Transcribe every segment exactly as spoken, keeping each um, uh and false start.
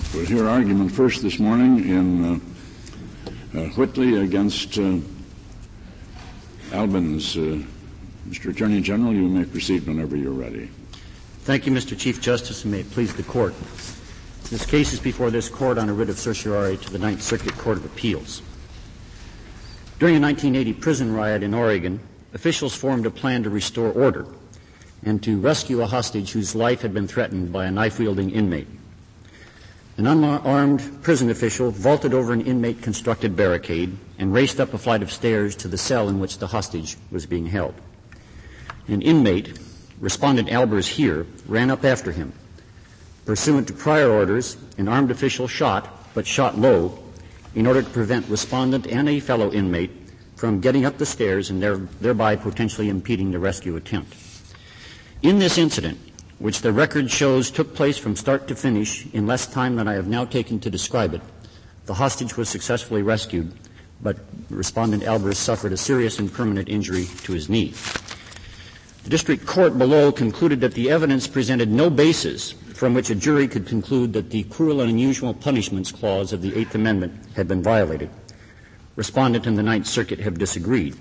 We'll hear argument first this morning in uh, uh, Whitley against uh, Albans. Uh, Mister Attorney General, you may proceed whenever you're ready. Thank you, Mister Chief Justice, and may it please the Court. This case is before this Court on a writ of certiorari to the Ninth Circuit Court of Appeals. During a nineteen eighty prison riot in Oregon, officials formed a plan to restore order and to rescue a hostage whose life had been threatened by a knife-wielding inmate. An unarmed prison official vaulted over an inmate-constructed barricade and raced up a flight of stairs to the cell in which the hostage was being held. An inmate, Respondent Albers here, ran up after him. Pursuant to prior orders, an armed official shot, but shot low, in order to prevent Respondent and a fellow inmate from getting up the stairs and there, thereby potentially impeding the rescue attempt. In this incident, which the record shows took place from start to finish in less time than I have now taken to describe it, the hostage was successfully rescued, but Respondent Albers suffered a serious and permanent injury to his knee. The district court below concluded that the evidence presented no basis from which a jury could conclude that the cruel and unusual punishments clause of the Eighth Amendment had been violated. Respondent and the Ninth Circuit have disagreed,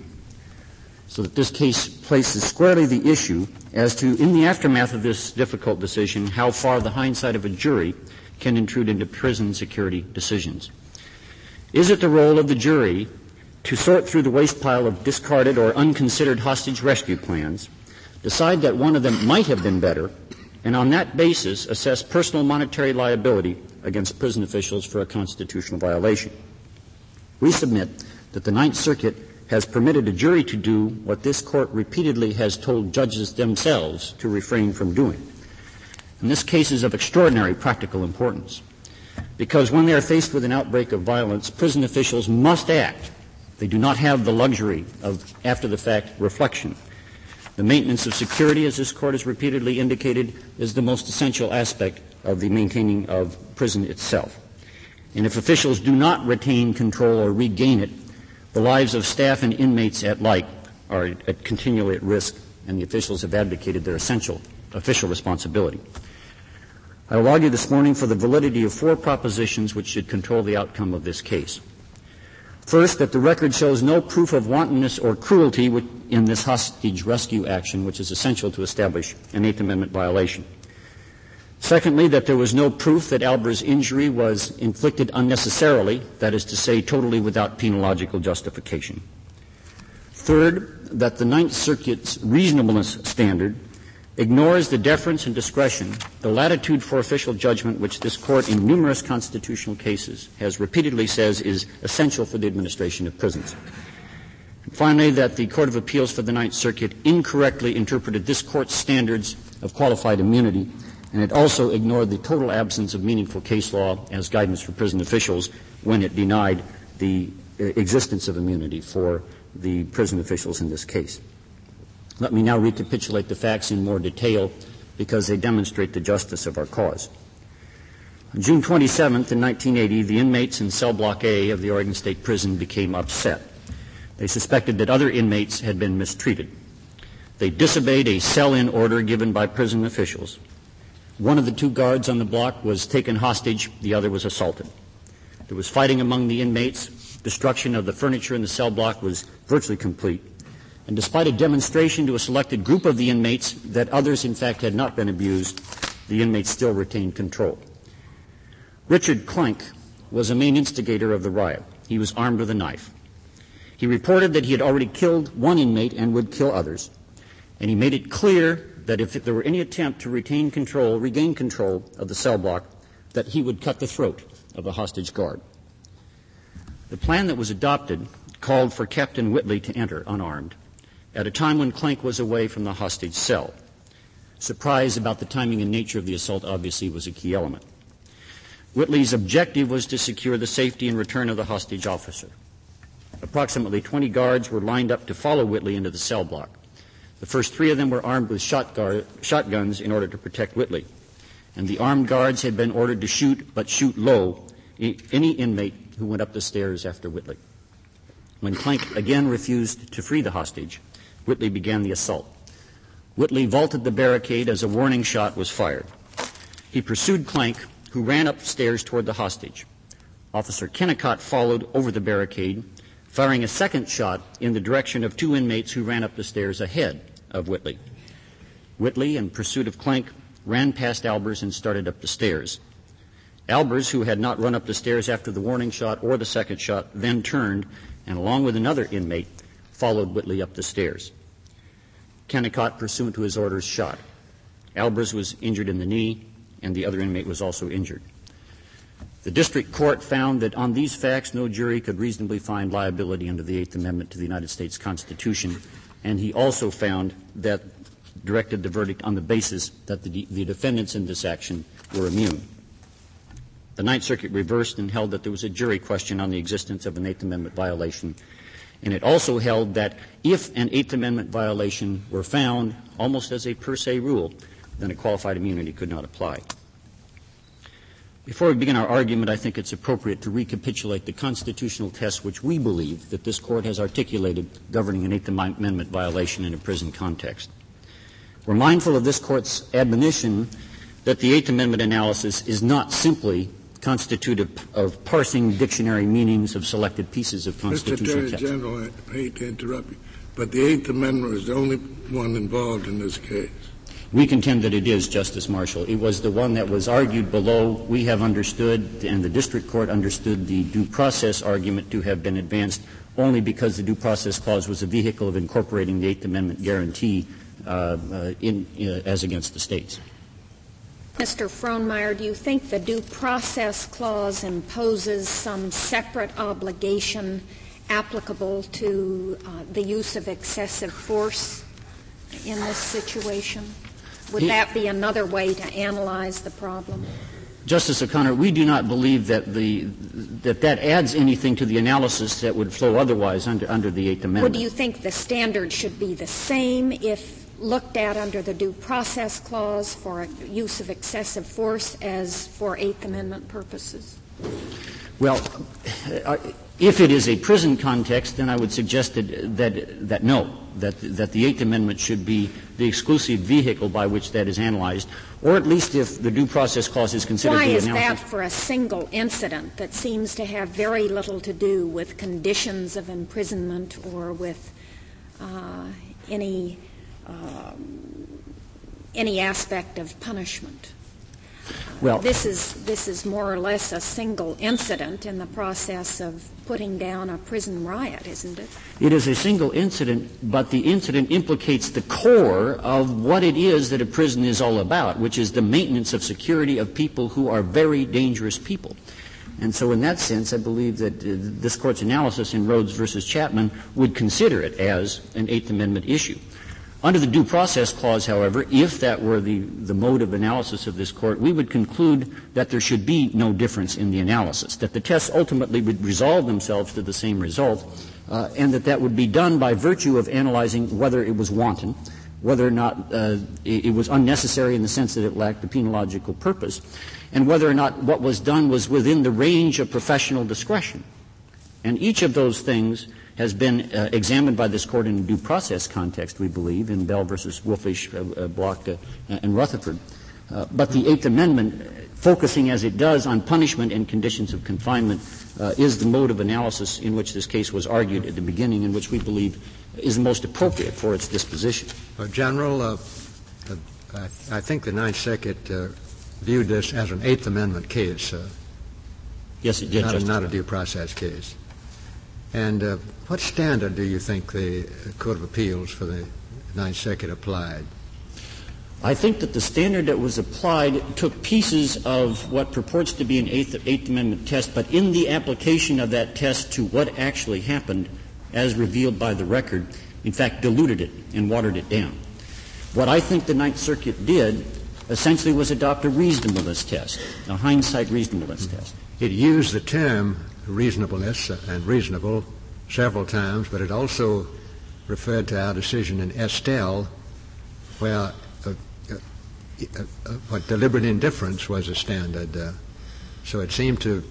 so that this case places squarely the issue as to, in the aftermath of this difficult decision, how far the hindsight of a jury can intrude into prison security decisions. Is it the role of the jury to sort through the waste pile of discarded or unconsidered hostage rescue plans, decide that one of them might have been better, and on that basis assess personal monetary liability against prison officials for a constitutional violation? We submit that the Ninth Circuit has permitted a jury to do what this Court repeatedly has told judges themselves to refrain from doing. And this case is of extraordinary practical importance, because when they are faced with an outbreak of violence, prison officials must act. They do not have the luxury of after-the-fact reflection. The maintenance of security, as this Court has repeatedly indicated, is the most essential aspect of the maintaining of prison itself. And if officials do not retain control or regain it, the lives of staff and inmates at like are at continually at risk, and the officials have advocated their essential official responsibility. I will argue this morning for the validity of four propositions which should control the outcome of this case. First, that the record shows no proof of wantonness or cruelty in this hostage rescue action, which is essential to establish an Eighth Amendment violation. Secondly, that there was no proof that Albers' injury was inflicted unnecessarily, that is to say, totally without penological justification. Third, that the Ninth Circuit's reasonableness standard ignores the deference and discretion, the latitude for official judgment which this Court in numerous constitutional cases has repeatedly says is essential for the administration of prisons. And finally, that the Court of Appeals for the Ninth Circuit incorrectly interpreted this Court's standards of qualified immunity, and it also ignored the total absence of meaningful case law as guidance for prison officials when it denied the existence of immunity for the prison officials in this case. Let me now recapitulate the facts in more detail because they demonstrate the justice of our cause. On June twenty-seventh, in nineteen eighty, the inmates in cell block A of the Oregon State Prison became upset. They suspected that other inmates had been mistreated. They disobeyed a cell-in order given by prison officials. One of the two guards on the block was taken hostage, the other was assaulted. There was fighting among the inmates. Destruction of the furniture in the cell block was virtually complete. And despite a demonstration to a selected group of the inmates that others, in fact, had not been abused, the inmates still retained control. Richard Clank was a main instigator of the riot. He was armed with a knife. He reported that he had already killed one inmate and would kill others. And he made it clear that if there were any attempt to retain control, regain control of the cell block, that he would cut the throat of the hostage guard. The plan that was adopted called for Captain Whitley to enter unarmed at a time when Clank was away from the hostage cell. Surprise about the timing and nature of the assault obviously was a key element. Whitley's objective was to secure the safety and return of the hostage officer. Approximately twenty guards were lined up to follow Whitley into the cell block. The first three of them were armed with shot guard, shotguns in order to protect Whitley. And the armed guards had been ordered to shoot, but shoot low, any inmate who went up the stairs after Whitley. When Clank again refused to free the hostage, Whitley began the assault. Whitley vaulted the barricade as a warning shot was fired. He pursued Clank who ran up the stairs toward the hostage. Officer Kennicott followed over the barricade, firing a second shot in the direction of two inmates who ran up the stairs ahead of Whitley. Whitley, in pursuit of Clank, ran past Albers and started up the stairs. Albers, who had not run up the stairs after the warning shot or the second shot, then turned and, along with another inmate, followed Whitley up the stairs. Kennicott, pursuant to his orders, shot. Albers was injured in the knee, and the other inmate was also injured. The district court found that on these facts no jury could reasonably find liability under the Eighth Amendment to the United States Constitution, and he also found that directed the verdict on the basis that the, the defendants in this action were immune. The Ninth Circuit reversed and held that there was a jury question on the existence of an Eighth Amendment violation, and it also held that if an Eighth Amendment violation were found, almost as a per se rule, then a qualified immunity could not apply. Before we begin our argument, I think it's appropriate to recapitulate the constitutional test which we believe that this Court has articulated governing an Eighth Amendment violation in a prison context. We're mindful of this Court's admonition that the Eighth Amendment analysis is not simply constituted of parsing dictionary meanings of selected pieces of constitutional text. Mister Attorney General, I hate to interrupt you, but the Eighth Amendment was the only one involved in this case. We contend that it is, Justice Marshall. It was the one that was argued below. We have understood, and the district court understood, the due process argument to have been advanced only because the due process clause was a vehicle of incorporating the Eighth Amendment guarantee uh, uh, in, uh, as against the states. Mister Frohnmeyer, do you think the due process clause imposes some separate obligation applicable to uh, the use of excessive force in this situation? Would that be another way to analyze the problem? Justice O'Connor, we do not believe that the that that adds anything to the analysis that would flow otherwise under under the Eighth Amendment. Well, do you think the standard should be the same if looked at under the due process clause for use of excessive force as for Eighth Amendment purposes? Well, if it is a prison context, then I would suggest that that, that no, that that the Eighth Amendment should be the exclusive vehicle by which that is analyzed, or at least if the due process clause is considered Why the is analysis. that for a single incident that seems to have very little to do with conditions of imprisonment or with uh, any uh, any aspect of punishment? Well, this is this is more or less a single incident in the process of putting down a prison riot, isn't it? It is a single incident, but the incident implicates the core of what it is that a prison is all about, which is the maintenance of security of people who are very dangerous people. And so in that sense, I believe that uh, this Court's analysis in Rhodes versus Chapman would consider it as an Eighth Amendment issue. Under the Due Process Clause, however, if that were the, the mode of analysis of this Court, we would conclude that there should be no difference in the analysis, that the tests ultimately would resolve themselves to the same result, uh, and that that would be done by virtue of analyzing whether it was wanton, whether or not uh, it, it was unnecessary in the sense that it lacked a penological purpose, and whether or not what was done was within the range of professional discretion. And each of those things has been uh, examined by this Court in a due process context, we believe, in Bell versus Wolfish, uh, uh, Block, uh, and Rutherford. Uh, but the Eighth Amendment, focusing as it does on punishment and conditions of confinement, uh, is the mode of analysis in which this case was argued at the beginning, and which we believe is the most appropriate for its disposition. Uh, General, uh, uh, I, I think the Ninth Circuit uh, viewed this as an Eighth Amendment case. Uh, yes, it did, not, Justice. A, not a due process case. And uh, what standard do you think the Court of Appeals for the Ninth Circuit applied? I think that the standard that was applied took pieces of what purports to be an Eighth, Eighth Amendment test, but in the application of that test to what actually happened, as revealed by the record, in fact, diluted it and watered it down. What I think the Ninth Circuit did essentially was adopt a reasonableness test, a hindsight reasonableness mm-hmm. test. It used the term reasonableness and reasonable several times, but it also referred to our decision in Estelle, where uh, uh, uh, uh, what deliberate indifference was a standard. Uh, so it seemed to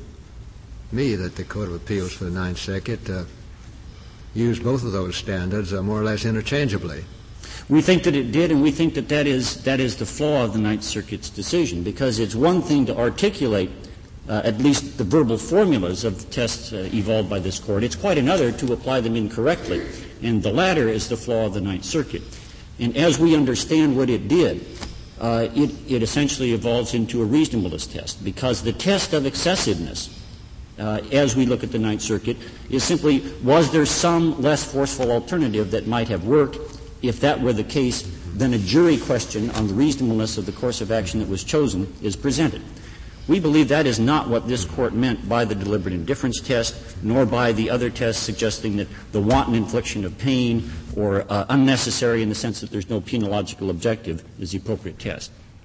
me that the Court of Appeals for the Ninth Circuit uh, used both of those standards uh, more or less interchangeably. We think that it did, and we think that that is, that is the flaw of the Ninth Circuit's decision, because it's one thing to articulate uh, at least the verbal formulas of the tests uh, evolved by this Court. It's quite another to apply them incorrectly, and the latter is the flaw of the Ninth Circuit. And as we understand what it did, uh, it, it essentially evolves into a reasonableness test, because the test of excessiveness, Uh, as we look at the Ninth Circuit, is simply, was there some less forceful alternative that might have worked? If that were the case, then a jury question on the reasonableness of the course of action that was chosen is presented. We believe that is not what this Court meant by the deliberate indifference test, nor by the other tests suggesting that the wanton infliction of pain or uh, unnecessary in the sense that there's no penological objective is the appropriate test.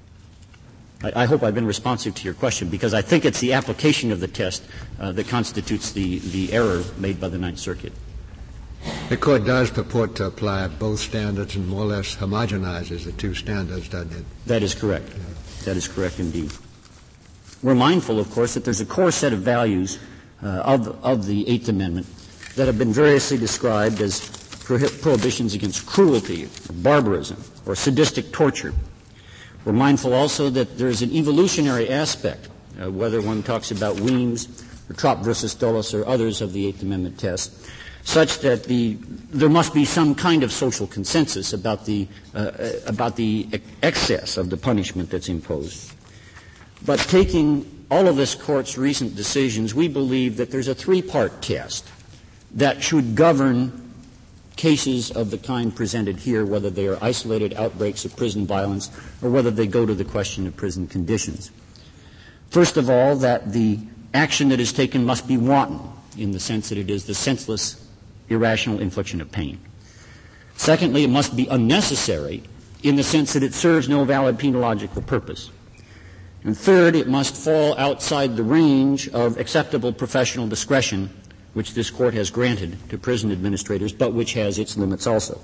I hope I've been responsive to your question, because I think it's the application of the test uh, that constitutes the, the error made by the Ninth Circuit. The Court does purport to apply both standards and more or less homogenizes the two standards, doesn't it? That is correct. That is correct indeed. We're mindful, of course, that there's a core set of values uh, of, of the Eighth Amendment that have been variously described as prohib- prohibitions against cruelty, barbarism, or sadistic torture. We're mindful also that there's an evolutionary aspect, uh, whether one talks about Weems or Trop versus Dulles or others of the Eighth Amendment test, such that the, there must be some kind of social consensus about the, uh, about the excess of the punishment that's imposed. But taking all of this Court's recent decisions, we believe that there's a three-part test that should govern cases of the kind presented here, whether they are isolated outbreaks of prison violence or whether they go to the question of prison conditions. First of all, that the action that is taken must be wanton, in the sense that it is the senseless, irrational infliction of pain. Secondly, it must be unnecessary, in the sense that it serves no valid penological purpose. And third, it must fall outside the range of acceptable professional discretion, which this Court has granted to prison administrators, but which has its limits also.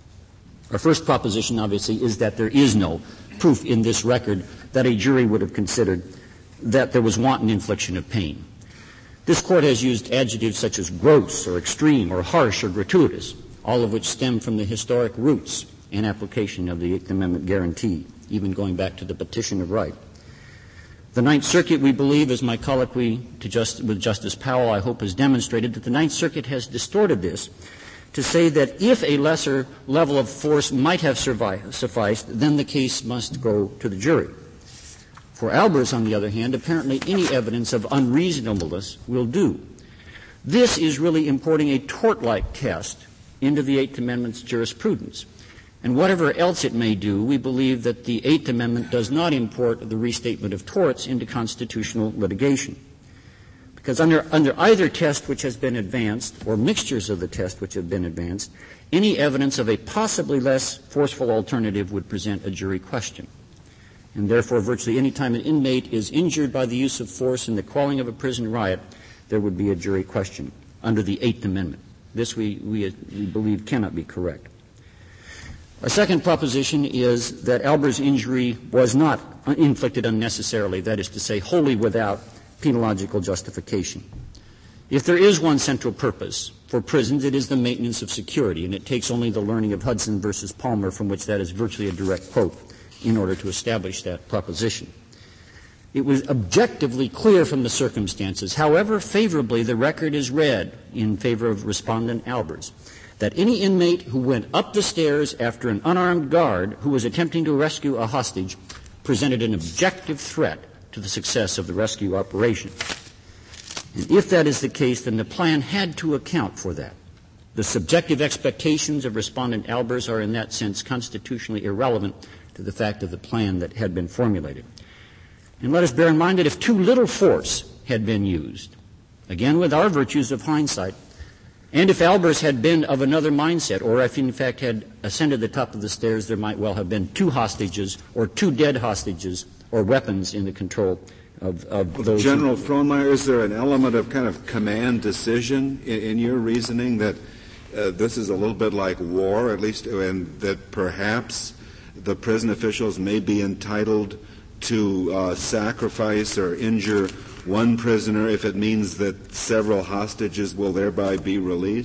Our first proposition, obviously, is that there is no proof in this record that a jury would have considered that there was wanton infliction of pain. This Court has used adjectives such as gross or extreme or harsh or gratuitous, all of which stem from the historic roots and application of the Eighth Amendment guarantee, even going back to the Petition of Right. The Ninth Circuit, we believe, as my colloquy to just, with Justice Powell, I hope, has demonstrated, that the Ninth Circuit has distorted this to say that if a lesser level of force might have survived, sufficed, then the case must go to the jury. For Albers, on the other hand, apparently any evidence of unreasonableness will do. This is really importing a tort-like test into the Eighth Amendment's jurisprudence. And whatever else it may do, we believe that the Eighth Amendment does not import the restatement of torts into constitutional litigation. Because under, under either test which has been advanced, or mixtures of the test which have been advanced, any evidence of a possibly less forceful alternative would present a jury question. And therefore, virtually any time an inmate is injured by the use of force in the quelling of a prison riot, there would be a jury question under the Eighth Amendment. This we, we, we believe cannot be correct. Our second proposition is that Albers' injury was not inflicted unnecessarily, that is to say, wholly without penological justification. If there is one central purpose for prisons, it is the maintenance of security, and it takes only the learning of Hudson versus Palmer, from which that is virtually a direct quote, in order to establish that proposition. It was objectively clear from the circumstances, however favorably the record is read in favor of Respondent Albers, that any inmate who went up the stairs after an unarmed guard who was attempting to rescue a hostage presented an objective threat to the success of the rescue operation. And if that is the case, then the plan had to account for that. The subjective expectations of Respondent Albers are in that sense constitutionally irrelevant to the fact of the plan that had been formulated. And let us bear in mind that if too little force had been used, again with our virtues of hindsight, and if Albers had been of another mindset, or if in fact had ascended the top of the stairs, there might well have been two hostages or two dead hostages or weapons in the control of, of well, those. General Frohnmayer, is there an element of kind of command decision in, in your reasoning that uh, this is a little bit like war, at least, and that perhaps the prison officials may be entitled to uh, sacrifice or injure one prisoner if it means that several hostages will thereby be released?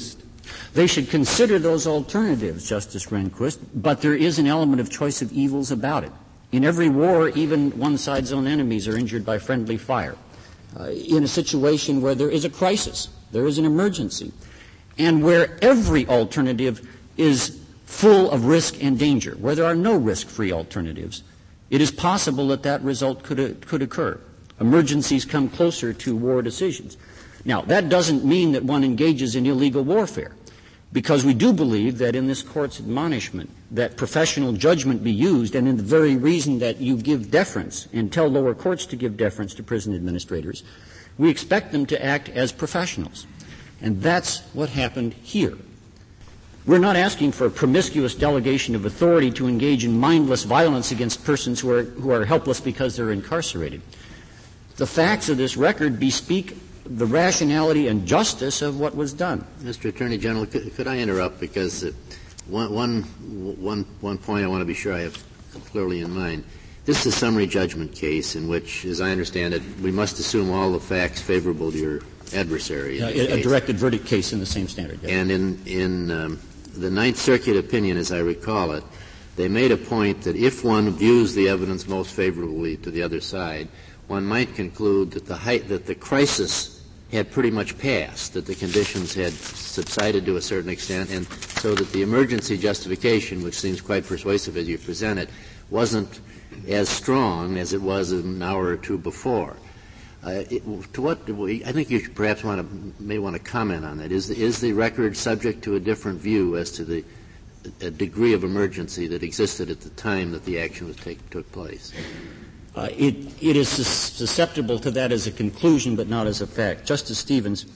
They should consider those alternatives, Justice Rehnquist, but there is an element of choice of evils about it. In every war, even one side's own enemies are injured by friendly fire. Uh, in a situation where there is a crisis, there is an emergency, and where every alternative is full of risk and danger, where there are no risk-free alternatives, it is possible that that result could, uh, could occur. Emergencies come closer to war decisions. Now, that doesn't mean that one engages in illegal warfare, because we do believe that in this Court's admonishment that professional judgment be used, and in the very reason that you give deference and tell lower courts to give deference to prison administrators, we expect them to act as professionals. And that's what happened here. We're not asking for a promiscuous delegation of authority to engage in mindless violence against persons who are, who are helpless because they're incarcerated. The facts of this record bespeak the rationality and justice of what was done. Mister Attorney General, could, could I interrupt? Because uh, one, one, one, one point I want to be sure I have clearly in mind. This is a summary judgment case in which, as I understand it, we must assume all the facts favorable to your adversary. Uh, a, a directed verdict case in the same standard. Yes. And in, in um, the Ninth Circuit opinion, as I recall it, they made a point that if one views the evidence most favorably to the other side, one might conclude that the height, that the crisis had pretty much passed, that the conditions had subsided to a certain extent, and so that the emergency justification, which seems quite persuasive as you present it, wasn't as strong as it was an hour or two before. Uh, it, to what do we, I think you should perhaps want to, may want to comment on that. Is the, is the record subject to a different view as to the a degree of emergency that existed at the time that the action was take, took place? Uh, it, it is sus- susceptible to that as a conclusion, but not as a fact. Justice Stevens,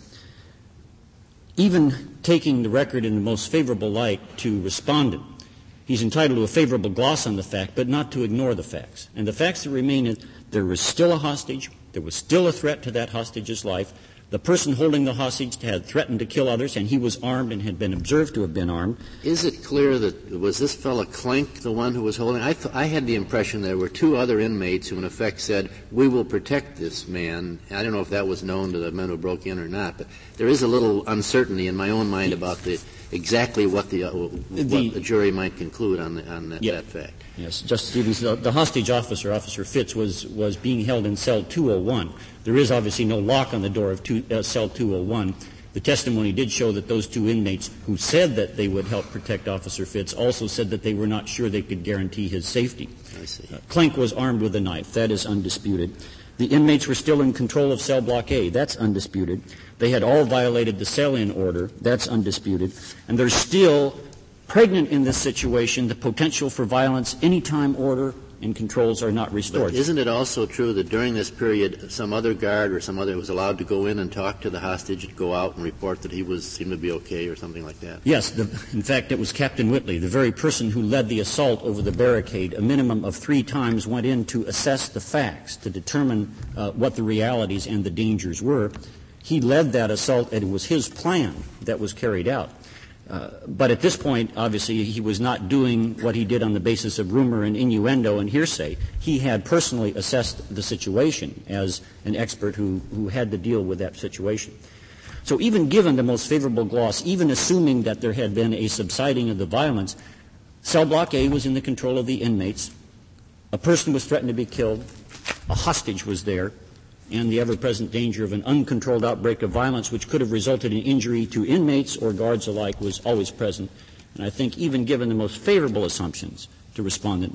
even taking the record in the most favorable light to respondent, he's entitled to a favorable gloss on the fact, but not to ignore the facts. And the facts that remain is there was still a hostage, there was still a threat to that hostage's life. The person holding the hostage had threatened to kill others, and he was armed and had been observed to have been armed. Is it clear that, was this fellow Klink the one who was holding? I, th- I had the impression there were two other inmates who in effect said, we will protect this man. I don't know if that was known to the men who broke in or not, but there is a little uncertainty in my own mind about the exactly what the, uh, what the, the jury might conclude on, the, on that, yeah. that fact. Yes, Justice Stevens, the, the hostage officer, Officer Fitz, was, was being held in cell two oh one. There is obviously no lock on the door of two, uh, cell two oh one. The testimony did show that those two inmates who said that they would help protect Officer Fitz also said that they were not sure they could guarantee his safety. I see. Uh, Klink was armed with a knife. That is undisputed. The inmates were still in control of cell block A. That's undisputed. They had all violated the cell-in order. That's undisputed. And there's still pregnant in this situation the potential for violence any time order and controls are not restored. But isn't it also true that during this period some other guard or some other was allowed to go in and talk to the hostage and go out and report that he was seemed to be okay or something like that? Yes. The, in fact, it was Captain Whitley, the very person who led the assault over the barricade, a minimum of three times went in to assess the facts, to determine uh, what the realities and the dangers were. He led that assault, and it was his plan that was carried out. Uh, but at this point, obviously, he was not doing what he did on the basis of rumor and innuendo and hearsay. He had personally assessed the situation as an expert who, who had to deal with that situation. So even given the most favorable gloss, even assuming that there had been a subsiding of the violence, cell block A was in the control of the inmates. A person was threatened to be killed. A hostage was there. And the ever-present danger of an uncontrolled outbreak of violence which could have resulted in injury to inmates or guards alike was always present. And I think even given the most favorable assumptions to respondent,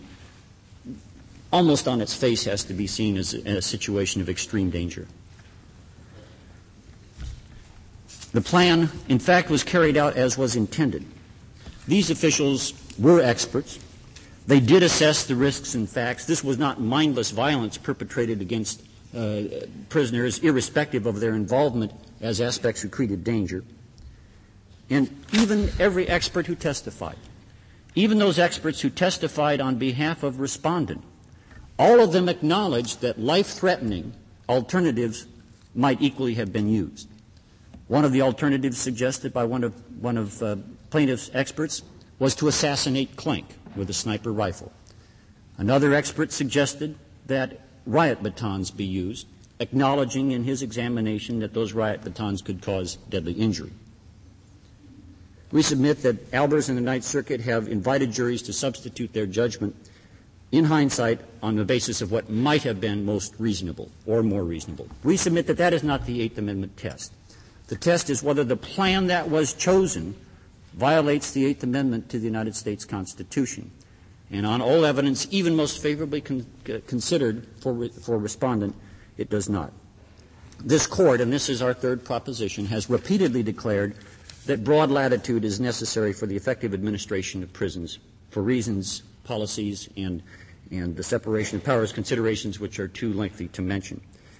almost on its face has to be seen as a, a situation of extreme danger. The plan, in fact, was carried out as was intended. These officials were experts. They did assess the risks and facts. This was not mindless violence perpetrated against Uh, prisoners, irrespective of their involvement as aspects who created danger. And even every expert who testified, even those experts who testified on behalf of respondent, all of them acknowledged that life-threatening alternatives might equally have been used. One of the alternatives suggested by one of, one of uh, plaintiff's experts was to assassinate Klink with a sniper rifle. Another expert suggested that riot batons be used, acknowledging in his examination that those riot batons could cause deadly injury. We submit that Albers and the Ninth Circuit have invited juries to substitute their judgment in hindsight on the basis of what might have been most reasonable or more reasonable. We submit that that is not the Eighth Amendment test. The test is whether the plan that was chosen violates the Eighth Amendment to the United States Constitution. And on all evidence, even most favorably con- considered for, re- for respondent, it does not. This Court, and this is our third proposition, has repeatedly declared that broad latitude is necessary for the effective administration of prisons for reasons, policies, and, and the separation of powers considerations which are too lengthy to mention.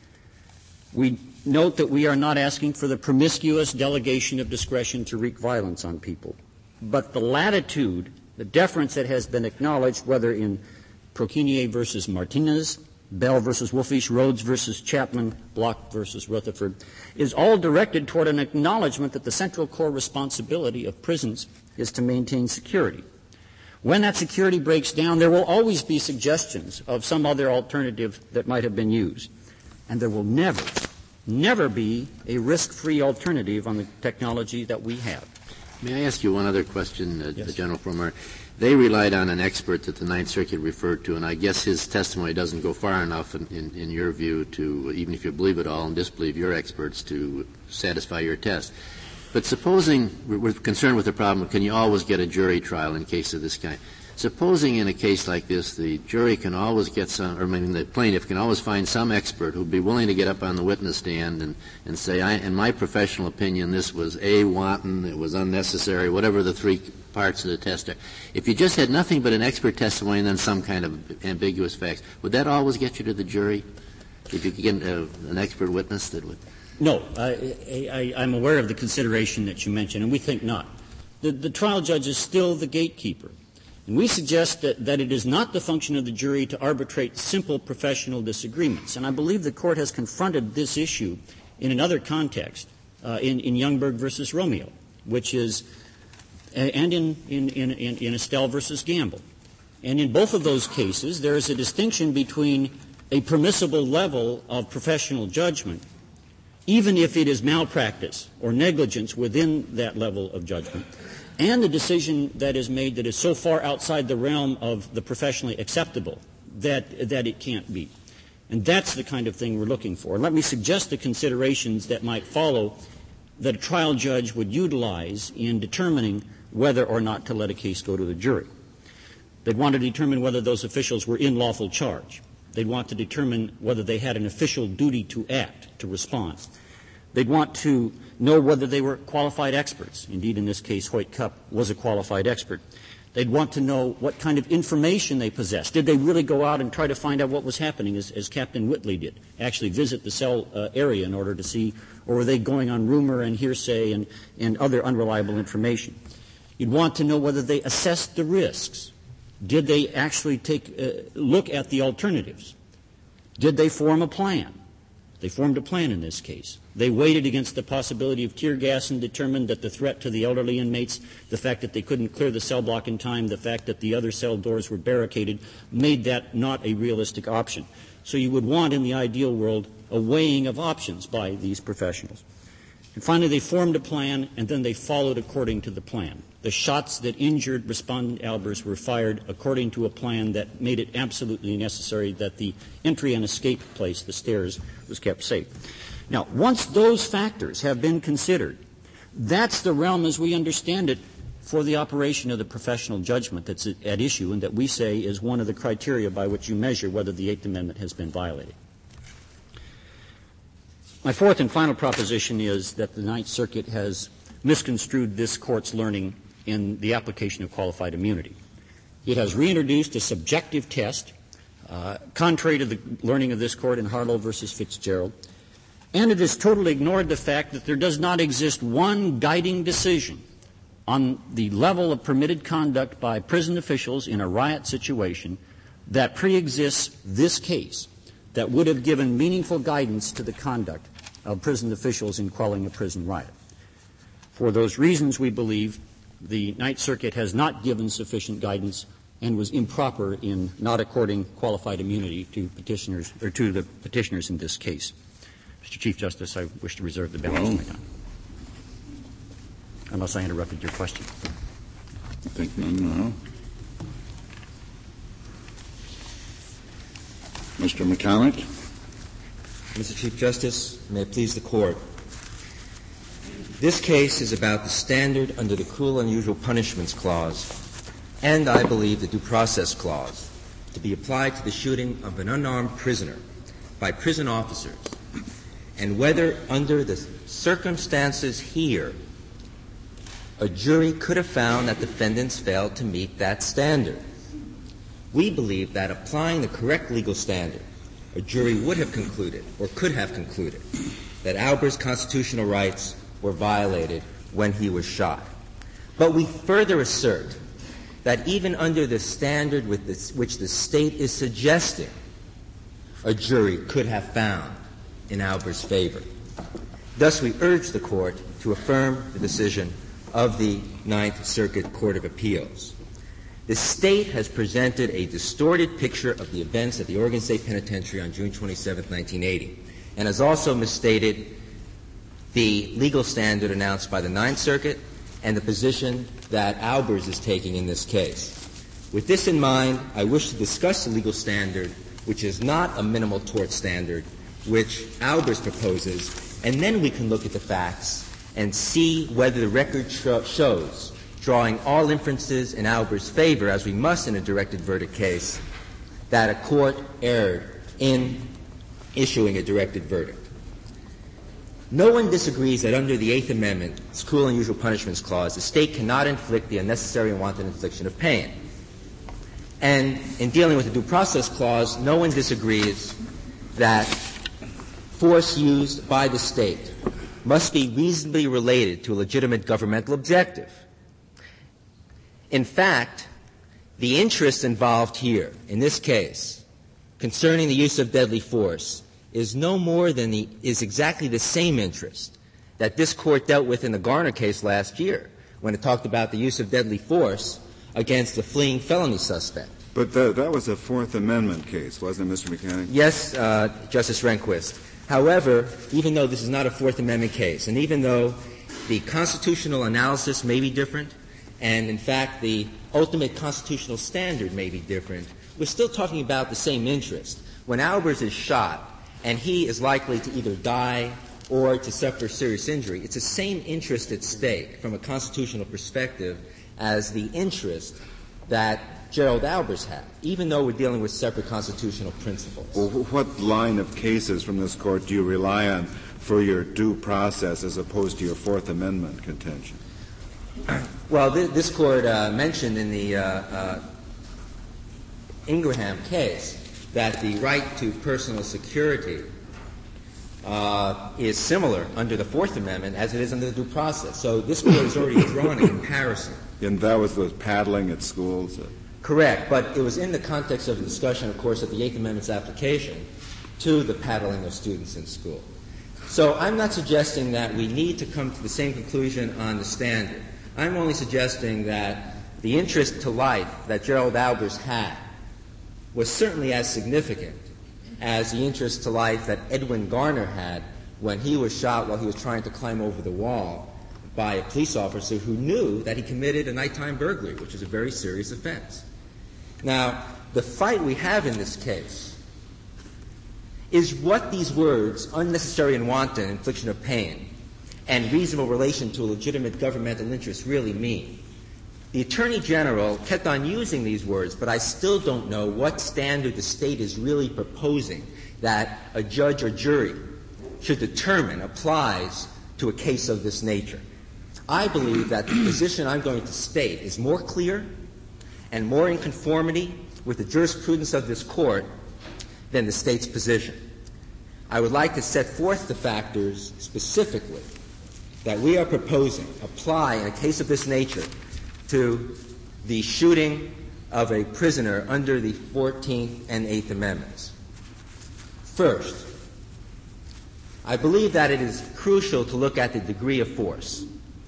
We note that we are not asking for the promiscuous delegation of discretion to wreak violence on people, but the latitude, the deference that has been acknowledged, whether in Procunier versus Martinez, Bell versus Wolfish, Rhodes versus Chapman, Block versus Rutherford, is all directed toward an acknowledgement that the central core responsibility of prisons is to maintain security. When that security breaks down, there will always be suggestions of some other alternative that might have been used. And there will never, never be a risk-free alternative on the technology that we have. May I ask you one other question, uh, yes. General Frohnmayer? They relied on an expert that the Ninth Circuit referred to, and I guess his testimony doesn't go far enough, in, in, in your view, to, even if you believe it all and disbelieve your experts, to satisfy your test. But supposing we're concerned with the problem, can you always get a jury trial in a case of this kind? Supposing in a case like this, the jury can always get some, or I mean the plaintiff can always find some expert who'd be willing to get up on the witness stand and, and say, I, in my professional opinion, this was A, wanton, it was unnecessary, whatever the three parts of the test are. If you just had nothing but an expert testimony and then some kind of ambiguous facts, would that always get you to the jury? If you could get uh, an expert witness that would? No. I, I, I'm aware of the consideration that you mentioned, and we think not. The, the trial judge is still the gatekeeper. And we suggest that, that it is not the function of the jury to arbitrate simple professional disagreements. And I believe the Court has confronted this issue in another context, uh, in, in Youngberg versus Romeo, which is, uh, and in, in, in, in Estelle versus Gamble. And in both of those cases, there is a distinction between a permissible level of professional judgment, even if it is malpractice or negligence within that level of judgment, and the decision that is made that is so far outside the realm of the professionally acceptable that, that it can't be. And that's the kind of thing we're looking for. And let me suggest the considerations that might follow that a trial judge would utilize in determining whether or not to let a case go to the jury. They'd want to determine whether those officials were in lawful charge. They'd want to determine whether they had an official duty to act, to respond. They'd want to know whether they were qualified experts. Indeed, in this case, Hoyt Cupp was a qualified expert. They'd want to know what kind of information they possessed. Did they really go out and try to find out what was happening, as, as Captain Whitley did, actually visit the cell uh, area in order to see, or were they going on rumor and hearsay and, and other unreliable information? You'd want to know whether they assessed the risks. Did they actually take a look at the alternatives? Did they form a plan? They formed a plan in this case. They weighed against the possibility of tear gas and determined that the threat to the elderly inmates, the fact that they couldn't clear the cell block in time, the fact that the other cell doors were barricaded, made that not a realistic option. So you would want, in the ideal world, a weighing of options by these professionals. And finally, they formed a plan, and then they followed according to the plan. The shots that injured Respondent Albers were fired according to a plan that made it absolutely necessary that the entry and escape place, the stairs, was kept safe. Now, once those factors have been considered, that's the realm as we understand it for the operation of the professional judgment that's at issue and that we say is one of the criteria by which you measure whether the Eighth Amendment has been violated. My fourth and final proposition is that the Ninth Circuit has misconstrued this Court's learning in the application of qualified immunity. It has reintroduced a subjective test, uh, contrary to the learning of this Court in Harlow versus Fitzgerald, and it has totally ignored the fact that there does not exist one guiding decision on the level of permitted conduct by prison officials in a riot situation that preexists this case that would have given meaningful guidance to the conduct of prison officials in quelling a prison riot. For those reasons, we believe the Ninth Circuit has not given sufficient guidance and was improper in not according qualified immunity to petitioners or to the petitioners in this case. Mister Chief Justice, I wish to reserve the balance of my time. unless I interrupted your question. I think none now. Mister McConnett. Mister Chief Justice, may it please the Court. This case is about the standard under the Cruel and Unusual Punishments Clause and, I believe, the Due Process Clause to be applied to the shooting of an unarmed prisoner by prison officers, and whether, under the circumstances here, a jury could have found that defendants failed to meet that standard. We believe that applying the correct legal standard, a jury would have concluded, or could have concluded, that Albert's constitutional rights were violated when he was shot. But we further assert that even under the standard with this, which the State is suggesting, a jury could have found in Albert's favor. Thus, we urge the Court to affirm the decision of the Ninth Circuit Court of Appeals. The State has presented a distorted picture of the events at the Oregon State Penitentiary on June twenty-seventh, nineteen eighty, and has also misstated the legal standard announced by the Ninth Circuit and the position that Albers is taking in this case. With this in mind, I wish to discuss the legal standard, which is not a minimal tort standard, which Albers proposes, and then we can look at the facts and see whether the record sh- shows, drawing all inferences in Albers' favor, as we must in a directed verdict case, that a court erred in issuing a directed verdict. No one disagrees that under the Eighth Amendment's Cruel and Unusual Punishments Clause, the State cannot inflict the unnecessary and wanton infliction of pain. And in dealing with the Due Process Clause, no one disagrees that force used by the State must be reasonably related to a legitimate governmental objective. In fact, the interest involved here, in this case, concerning the use of deadly force, is no more than the, is exactly the same interest that this Court dealt with in the Garner case last year, when it talked about the use of deadly force against a fleeing felony suspect. But the, that was a Fourth Amendment case, wasn't it, Mister Mechanic? Yes, uh, Justice Rehnquist. However, even though this is not a Fourth Amendment case, and even though the constitutional analysis may be different, and in fact the ultimate constitutional standard may be different, we're still talking about the same interest. When Albers is shot, and he is likely to either die or to suffer serious injury, it's the same interest at stake from a constitutional perspective as the interest that Gerald Albers had, even though we're dealing with separate constitutional principles. Well, what line of cases from this Court do you rely on for your due process as opposed to your Fourth Amendment contention? Well, th- this Court uh, mentioned in the uh, uh, Ingraham case that the right to personal security uh, is similar under the Fourth Amendment as it is under the due process. So this Court has already drawn a comparison. And that was the paddling at schools? Uh, Correct, but it was in the context of the discussion, of course, of the Eighth Amendment's application to the paddling of students in school. So I'm not suggesting that we need to come to the same conclusion on the standard. I'm only suggesting that the interest to life that Gerald Albers had was certainly as significant as the interest to life that Edwin Garner had when he was shot while he was trying to climb over the wall by a police officer who knew that he committed a nighttime burglary, which is a very serious offense. Now, the fight we have in this case is what these words, unnecessary and wanton infliction of pain, and reasonable relation to a legitimate governmental interest, really mean. The Attorney General kept on using these words, but I still don't know what standard the State is really proposing that a judge or jury should determine applies to a case of this nature. I believe that the position I'm going to state is more clear and more in conformity with the jurisprudence of this Court than the State's position. I would like to set forth the factors specifically that we are proposing apply in a case of this nature to the shooting of a prisoner under the fourteenth and eighth Amendments. First, I believe that it is crucial to look at the degree of force.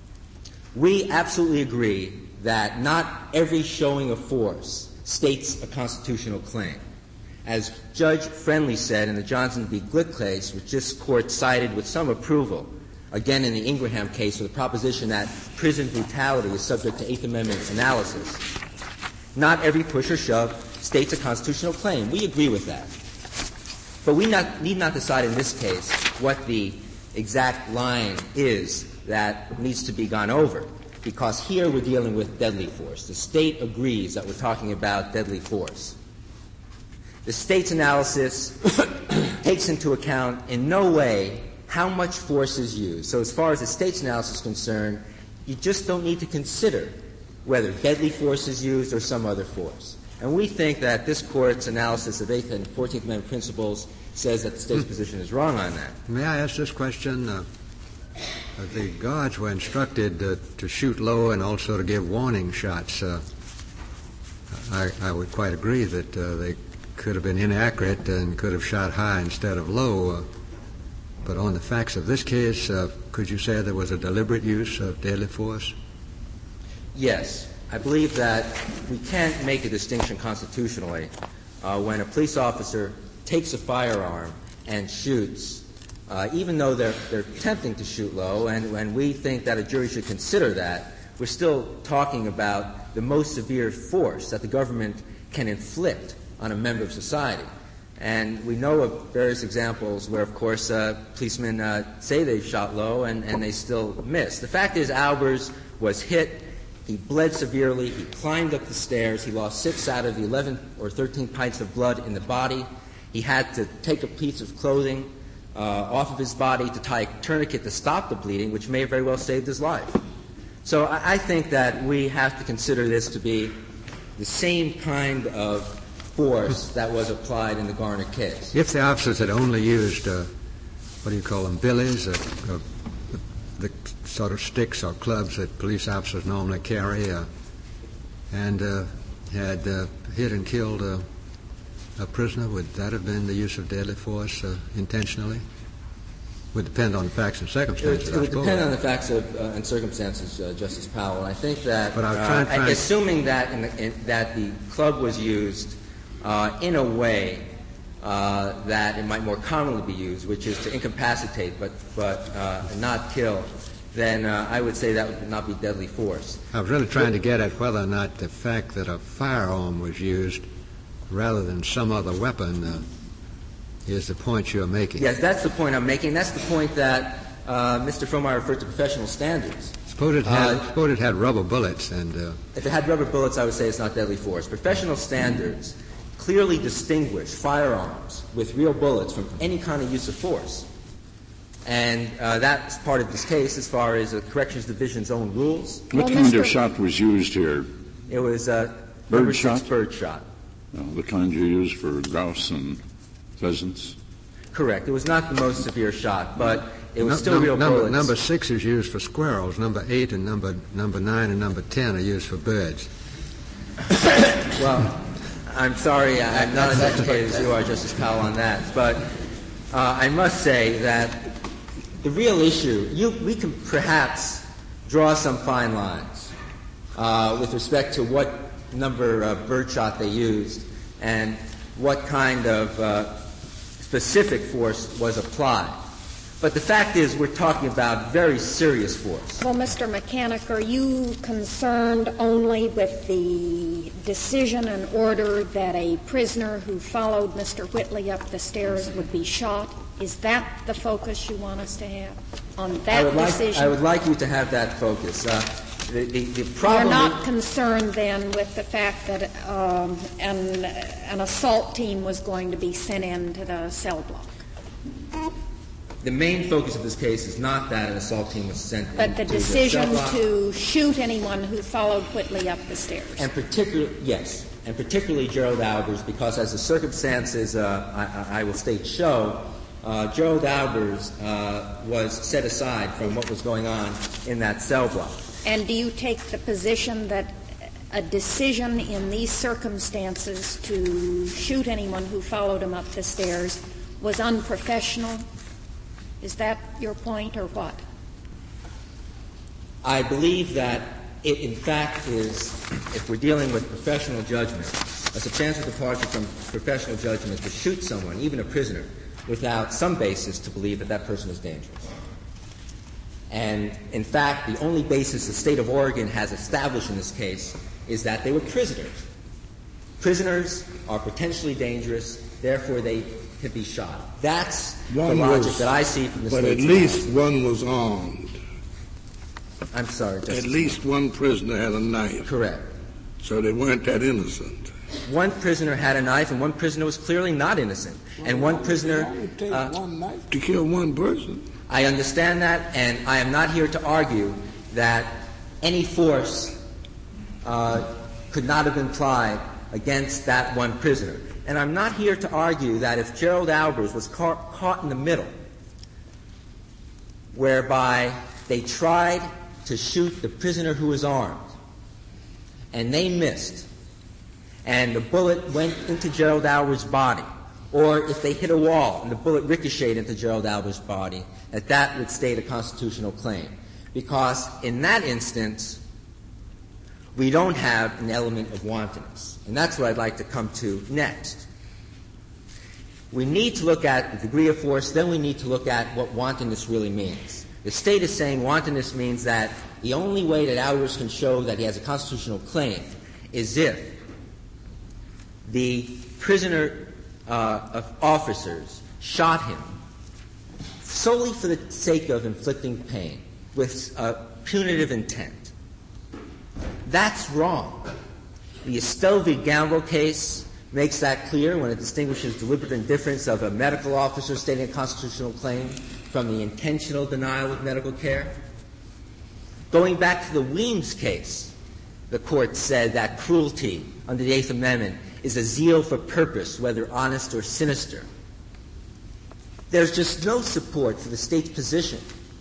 We absolutely agree that not every showing of force states a constitutional claim. As Judge Friendly said in the Johnson v. Glick case, which this Court cited with some approval, again in the Ingraham case, for the proposition that prison brutality is subject to Eighth Amendment analysis. Not every push or shove states a constitutional claim. We agree with that. But we not, need not decide in this case what the exact line is that needs to be gone over, because here we're dealing with deadly force. The state agrees that we're talking about deadly force. The state's analysis takes into account in no way how much force is used. So as far as the state's analysis is concerned, you just don't need to consider whether deadly force is used or some other force. And we think that this Court's analysis of Eighth and Fourteenth Amendment principles says that the state's position is wrong on that. May I ask this question? Uh, the guards were instructed uh, to shoot low and also to give warning shots. Uh, I, I would quite agree that uh, they could have been inaccurate and could have shot high instead of low. Uh, but on the facts of this case, uh, could you say there was a deliberate use of deadly force? Yes. I believe that we can't make a distinction constitutionally uh, when a police officer takes a firearm and shoots, uh, even though they're, they're attempting to shoot low, and when we think that a jury should consider that, we're still talking about the most severe force that the government can inflict on a member of society. And we know of various examples where, of course, uh, policemen uh, say they've shot low and, and they still miss. The fact is Albers was hit. He bled severely. He climbed up the stairs. He lost six out of the eleven or thirteen pints of blood in the body. He had to take a piece of clothing uh, off of his body to tie a tourniquet to stop the bleeding, which may have very well saved his life. So I, I think that we have to consider this to be the same kind of force that was applied in the Garner case. If the officers had only used, uh, what do you call them, billies, uh, uh, the sort of sticks or clubs that police officers normally carry, uh, and uh, had uh, hit and killed uh, a prisoner, would that have been the use of deadly force uh, intentionally? Would depend on the facts and circumstances. It would, it would depend on the facts of, uh, and circumstances, uh, Justice Powell. And I think that, but I was trying, uh, trying assuming that in the, in, that the club was used uh, in a way uh, that it might more commonly be used, which is to incapacitate but but uh, not kill, then uh, I would say that would not be deadly force. I was really trying to get at whether or not the fact that a firearm was used rather than some other weapon uh, is the point you're making. Yes, that's the point I'm making. That's the point that uh, Mister Frohnmayer referred to professional standards. Suppose it had, uh, suppose it had rubber bullets and... Uh, if it had rubber bullets, I would say it's not deadly force. Professional standards clearly distinguish firearms with real bullets from any kind of use of force. And uh, that's part of this case as far as the Corrections Division's own rules. What well, kind Mister of shot was used here? It was a bird shot? bird shot. No, the kind you use for grouse and pheasants? Correct. It was not the most severe shot, but it was no, still num- real number, bullets. Number six is used for squirrels. Number eight and number number nine and number ten are used for birds. Well, I'm sorry, I'm not as educated as you are, Justice Powell, on that. But uh, I must say that the real issue, you, we can perhaps draw some fine lines uh, with respect to what number of bird shot they used and what kind of uh, specific force was applied. But the fact is we're talking about very serious force. Well, Mister Mechanic, are you concerned only with the decision and order that a prisoner who followed Mister Whitley up the stairs would be shot? Is that the focus you want us to have on that I would like, decision? I would like you to have that focus. Uh, the, the, the problem You're not concerned then with the fact that um, an, an assault team was going to be sent into the cell block? The main focus of this case is not that an assault team was sent But into the decision the cell block. to shoot anyone who followed Whitley up the stairs. And particularly, yes, and particularly Gerald Albers, because as the circumstances, uh, I, I will state, show, uh, Gerald Albers uh, was set aside from what was going on in that cell block. And do you take the position that a decision in these circumstances to shoot anyone who followed him up the stairs was unprofessional? Is that your point or what? I believe that it, in fact, is, if we're dealing with professional judgment, a substantial departure from professional judgment to shoot someone, even a prisoner, without some basis to believe that that person is dangerous. And, in fact, the only basis the state of Oregon has established in this case is that they were prisoners. Prisoners are potentially dangerous, therefore they could be shot. That's one the logic was, that I see from the but state's at least analysis. one was armed. I'm sorry, Justice. At least one prisoner had a knife. Correct. So they weren't that innocent. One prisoner had a knife, and one prisoner was clearly not innocent. And one prisoner... It takes uh, one knife to kill one person. I understand that, and I am not here to argue that any force uh, could not have been applied against that one prisoner. And I'm not here to argue that if Gerald Albers was ca- caught in the middle, whereby they tried to shoot the prisoner who was armed, and they missed, and the bullet went into Gerald Albers' body, or if they hit a wall and the bullet ricocheted into Gerald Albers' body, that that would state a constitutional claim. Because in that instance, we don't have an element of wantonness. And that's what I'd like to come to next. We need to look at the degree of force, then we need to look at what wantonness really means. The state is saying wantonness means that the only way that Albers can show that he has a constitutional claim is if the prisoner uh, of officers shot him solely for the sake of inflicting pain with uh, punitive intent. That's wrong. The Estelle v. Gamble case makes that clear when it distinguishes deliberate indifference of a medical officer stating a constitutional claim from the intentional denial of medical care. Going back to the Weems case, the court said that cruelty under the Eighth Amendment is a zeal for purpose, whether honest or sinister. There's just no support for the state's position.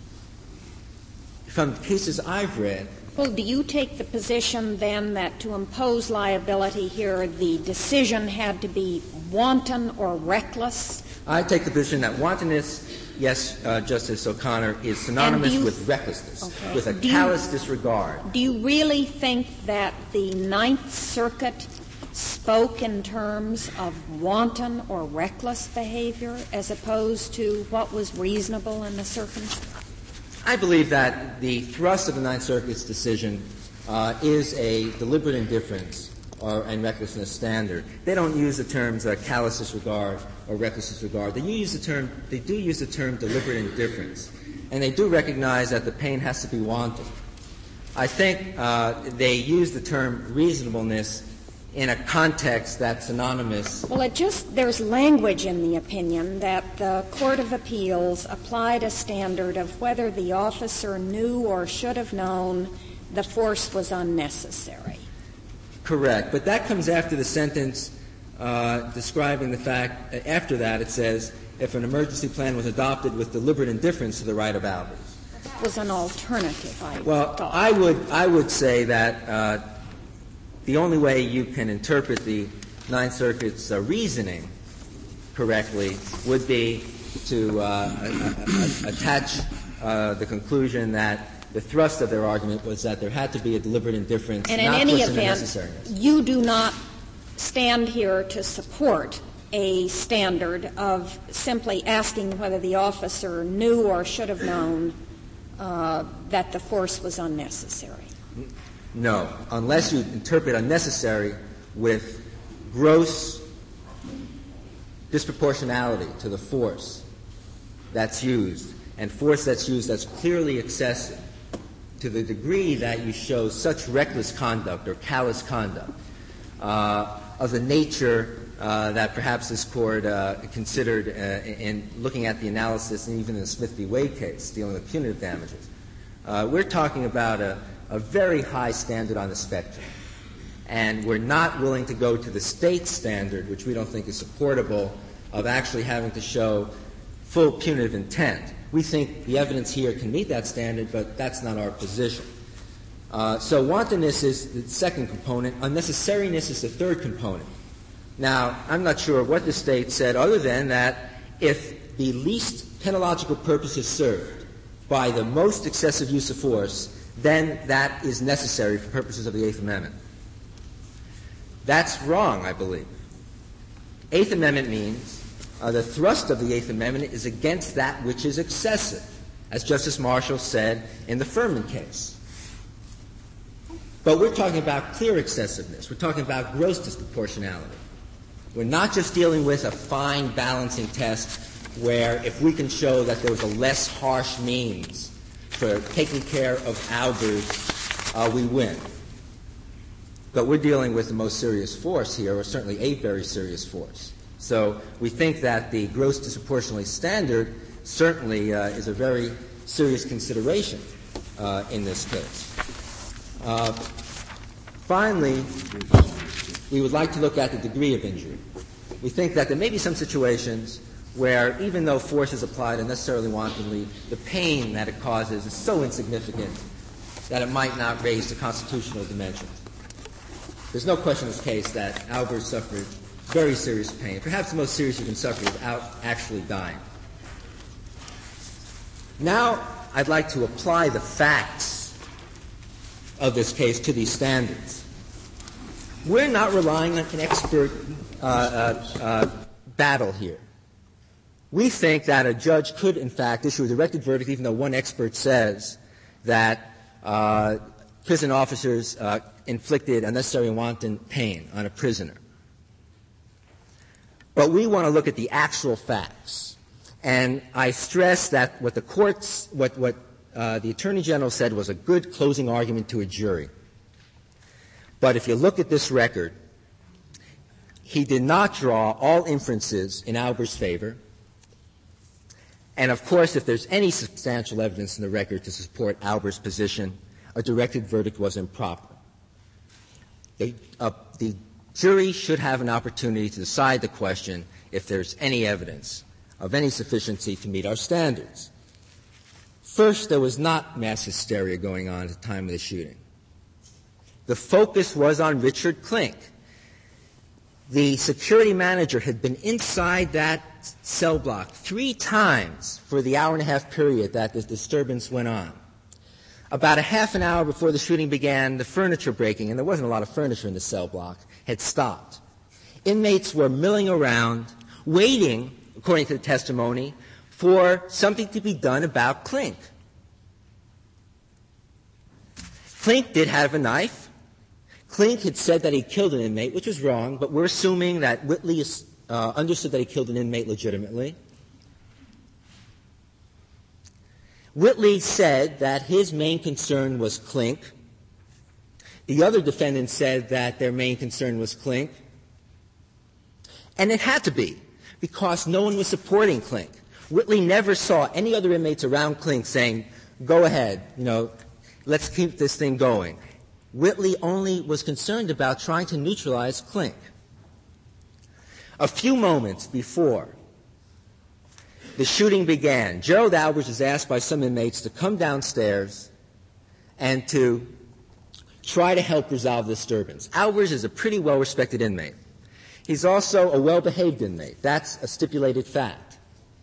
From cases I've read, well, do you take the position then that to impose liability here, the decision had to be wanton or reckless? I take the position that wantonness, yes, uh, Justice O'Connor, is synonymous you, with recklessness, okay. with a do callous you, disregard. Do you really think that the Ninth Circuit spoke in terms of wanton or reckless behavior as opposed to what was reasonable in the circumstance? I believe that the thrust of the Ninth Circuit's decision uh, is a deliberate indifference or, and recklessness standard. They don't use the terms uh, callous disregard or reckless disregard. They use the term. They do use the term deliberate indifference, and they do recognize that the pain has to be wanton. I think uh, they use the term reasonableness in a context that's synonymous. Well, it just, there's language in the opinion that the Court of Appeals applied a standard of whether the officer knew or should have known the force was unnecessary. Correct. But that comes after the sentence uh, describing the fact, uh, after that it says, if an emergency plan was adopted with deliberate indifference to the right of Albers. That was an alternative, I Well, thought. I would, I would say that uh, the only way you can interpret the Ninth Circuit's uh, reasoning correctly would be to uh, a, a, a, attach uh, the conclusion that the thrust of their argument was that there had to be a deliberate indifference, and in not any person event, necessariness. you do not stand here to support a standard of simply asking whether the officer knew or should have known uh, that the force was unnecessary. No, unless you interpret unnecessary with gross disproportionality to the force that's used, and force that's used that's clearly excessive to the degree that you show such reckless conduct or callous conduct uh, of the nature uh, that perhaps this Court uh, considered uh, in looking at the analysis, and even in the Smith v. Wade case dealing with punitive damages. Uh, we're talking about a a very high standard on the spectrum. And we're not willing to go to the state standard, which we don't think is supportable, of actually having to show full punitive intent. We think the evidence here can meet that standard, but that's not our position. Uh, so wantonness is the second component. Unnecessariness is the third component. Now, I'm not sure what the state said other than that if the least penological purpose is served by the most excessive use of force, then that is necessary for purposes of the Eighth Amendment. That's wrong, I believe. Eighth Amendment means uh, the thrust of the Eighth Amendment is against that which is excessive, as Justice Marshall said in the Furman case. But we're talking about clear excessiveness. We're talking about gross disproportionality. We're not just dealing with a fine balancing test where if we can show that there was a less harsh means for taking care of Albers, uh, we win. But we're dealing with the most serious force here, or certainly a very serious force. So we think that the gross disproportionality standard certainly uh, is a very serious consideration uh, in this case. Uh, finally, we would like to look at the degree of injury. We think that there may be some situations where, even though force is applied unnecessarily wantonly, the pain that it causes is so insignificant that it might not raise the constitutional dimensions. There's no question in this case that Albers suffered very serious pain, perhaps the most serious you can suffer without actually dying. Now I'd like to apply the facts of this case to these standards. We're not relying on an expert uh, uh, uh, battle here. We think that a judge could, in fact, issue a directed verdict, even though one expert says that uh, prison officers uh, inflicted unnecessary and wanton pain on a prisoner. But we want to look at the actual facts. And I stress that what the courts, what, what uh, the Attorney General said was a good closing argument to a jury. But if you look at this record, he did not draw all inferences in Albers' favor. And, of course, if there's any substantial evidence in the record to support Albers' position, a directed verdict was improper. The, uh, the jury should have an opportunity to decide the question if there's any evidence of any sufficiency to meet our standards. First, there was not mass hysteria going on at the time of the shooting. The focus was on Richard Klink. The security manager had been inside that cell block three times for the hour and a half period that this disturbance went on. About a half an hour before the shooting began, the furniture breaking, and there wasn't a lot of furniture in the cell block, had stopped. Inmates were milling around, waiting, according to the testimony, for something to be done about Klink. Klink did have a knife. Klink had said that he killed an inmate, which was wrong, but we're assuming that Whitley uh, understood that he killed an inmate legitimately. Whitley said that his main concern was Klink. The other defendants said that their main concern was Klink. And it had to be, because no one was supporting Klink. Whitley never saw any other inmates around Klink saying, go ahead, you know, let's keep this thing going. Whitley only was concerned about trying to neutralize Klink. A few moments before the shooting began, Gerald Albers was asked by some inmates to come downstairs and to try to help resolve the disturbance. Albers is a pretty well-respected inmate. He's also a well-behaved inmate. That's a stipulated fact.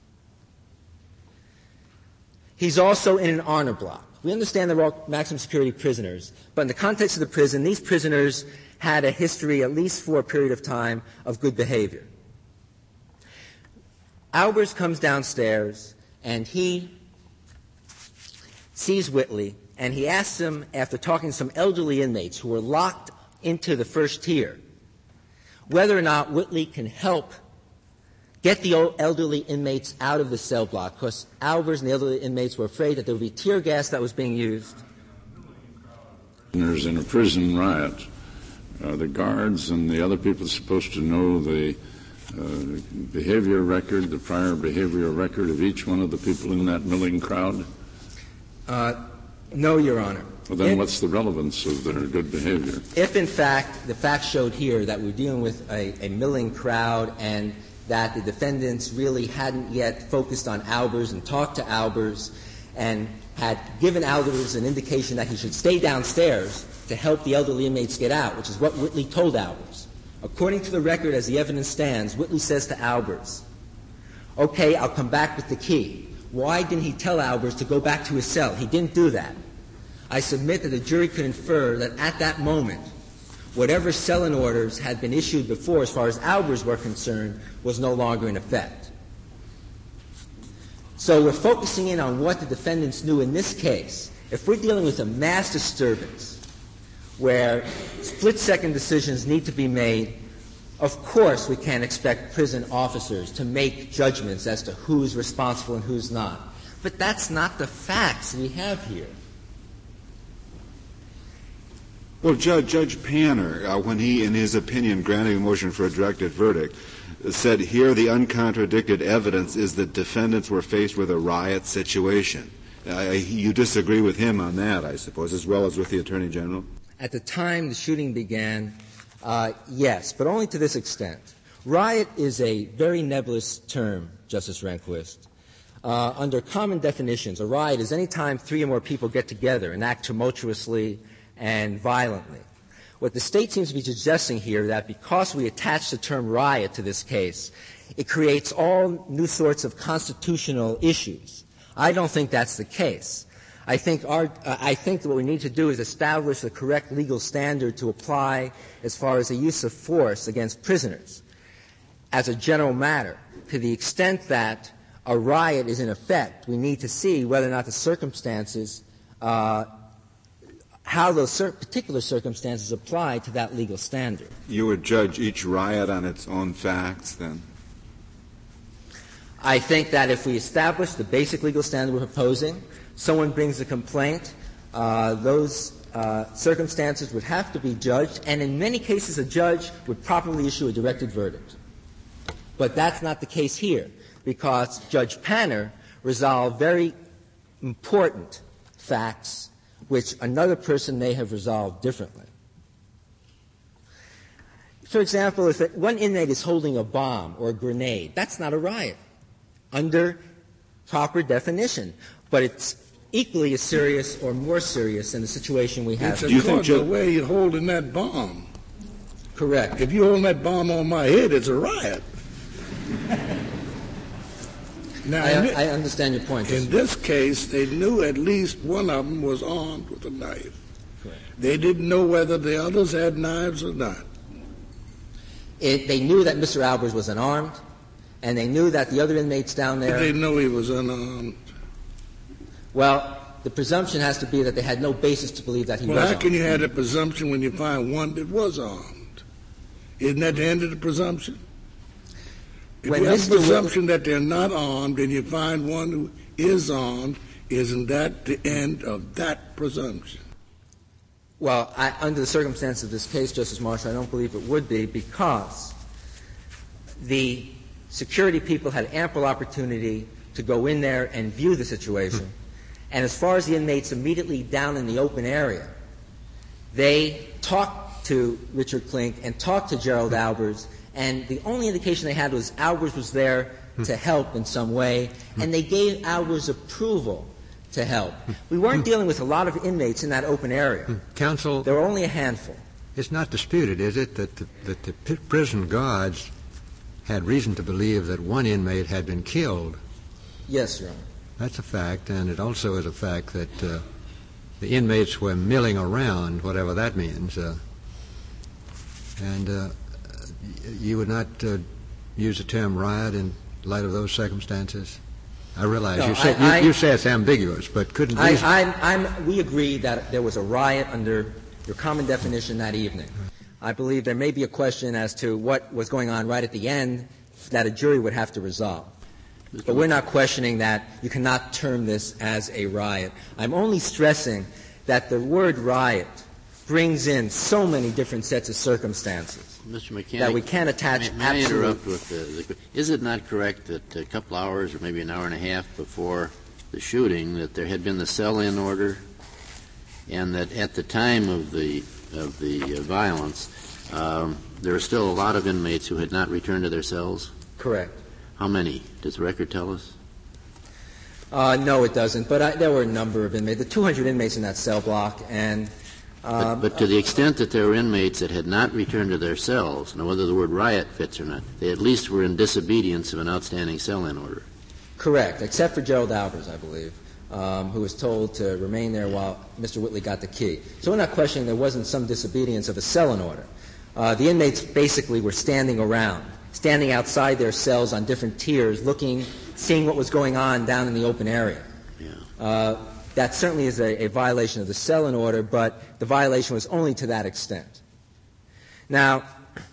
He's also in an honor block. We understand they're all maximum security prisoners, but in the context of the prison, these prisoners had a history, at least for a period of time, of good behavior. Albers comes downstairs, and he sees Whitley, and he asks him, after talking to some elderly inmates who were locked into the first tier, whether or not Whitley can help get the elderly inmates out of the cell block, because Albers and the elderly inmates were afraid that there would be tear gas that was being used. There's in a prison riot. Uh, the guards and the other people are supposed to know the uh, behavior record, the prior behavioral record of each one of the people in that milling crowd? Uh, no, Your Honor. Well, then if, what's the relevance of their good behavior? If, in fact, the facts showed here that we're dealing with a, a milling crowd and that the defendants really hadn't yet focused on Albers and talked to Albers and had given Albers an indication that he should stay downstairs to help the elderly inmates get out, which is what Whitley told Albers. According to the record, as the evidence stands, Whitley says to Albers, okay, I'll come back with the key. Why didn't he tell Albers to go back to his cell? He didn't do that. I submit that the jury could infer that at that moment, whatever cell-in orders had been issued before, as far as Albers were concerned, was no longer in effect. So we're focusing in on what the defendants knew in this case. If we're dealing with a mass disturbance where split-second decisions need to be made, of course we can't expect prison officers to make judgments as to who's responsible and who's not. But that's not the facts we have here. Well, Judge, Judge Panner, uh, when he, in his opinion, granting a motion for a directed verdict, said here the uncontradicted evidence is that defendants were faced with a riot situation. Uh, you disagree with him on that, I suppose, as well as with the Attorney General? At the time the shooting began, uh, yes, but only to this extent. Riot is a very nebulous term, Justice Rehnquist. Uh, under common definitions, a riot is any time three or more people get together and act tumultuously and violently. What the State seems to be suggesting here, that because we attach the term riot to this case, it creates all new sorts of constitutional issues. I don't think that's the case. I think, our, uh, I think that what we need to do is establish the correct legal standard to apply as far as the use of force against prisoners. As a general matter, to the extent that a riot is in effect, we need to see whether or not the circumstances uh, how those cir- particular circumstances apply to that legal standard. You would judge each riot on its own facts, then? I think that if we establish the basic legal standard we're proposing, someone brings a complaint, uh, those uh, circumstances would have to be judged, and in many cases a judge would properly issue a directed verdict. But that's not the case here, because Judge Panner resolved very important facts which another person may have resolved differently. For example, if it, one inmate is holding a bomb or a grenade, that's not a riot under proper definition. But it's equally as serious or more serious in the situation we have. It's according to the way you're holding that bomb. Correct. If you're holding that bomb on my head, it's a riot. Now, I, in, I understand your point. In this case, they knew at least one of them was armed with a knife. Correct. They didn't know whether the others had knives or not. It, they knew that Mister Albers was unarmed, and they knew that the other inmates down there. But they know he was unarmed. Well, the presumption has to be that they had no basis to believe that he well, was how armed. can you have a presumption when you find one that was armed? Isn't that the end of the presumption? If When you have Mister a presumption that they're not armed and you find one who is armed, isn't that the end of that presumption? Well, I, under the circumstances of this case, Justice Marshall, I don't believe it would be, because the security people had ample opportunity to go in there and view the situation. And as far as the inmates immediately down in the open area, they talked to Richard Klink and talked to Gerald Albers, and the only indication they had was Albers was there to help in some way, and they gave Albers approval to help. We weren't dealing with a lot of inmates in that open area. Counsel, there were only a handful. It's not disputed, is it, that the, that the p- prison guards had reason to believe that one inmate had been killed? Yes, Your Honor. That's a fact, and it also is a fact that uh, the inmates were milling around, whatever that means. Uh, and uh, you would not uh, use the term riot in light of those circumstances? I realize no, you, say, I, you, I, you say it's ambiguous, but couldn't I, reason... I'm, I'm, we agree that there was a riot under your common definition that evening. I believe there may be a question as to what was going on right at the end that a jury would have to resolve. But we're not questioning that you cannot term this as a riot. I'm only stressing that the word riot brings in so many different sets of circumstances Mister Mechanic, that we can't attach may, may absolute... I interrupt with the, the, is it not correct that a couple hours or maybe an hour and a half before the shooting that there had been the cell-in order, and that at the time of the of the uh, violence um, there were still a lot of inmates who had not returned to their cells? Correct. How many? Does the record tell us? Uh, no, it doesn't. But I, there were a number of inmates. The two hundred inmates in that cell block, and But, but to the extent that there were inmates that had not returned to their cells, now whether the word riot fits or not, they at least were in disobedience of an outstanding cell-in order. Correct, except for Gerald Albers, I believe, um, who was told to remain there while Mister Whitley got the key. So we're not questioning there wasn't some disobedience of a cell-in order. Uh, the inmates basically were standing around standing outside their cells on different tiers, looking, seeing what was going on down in the open area. Yeah. Uh, that certainly is a, a violation of the Selin order, but the violation was only to that extent. Now,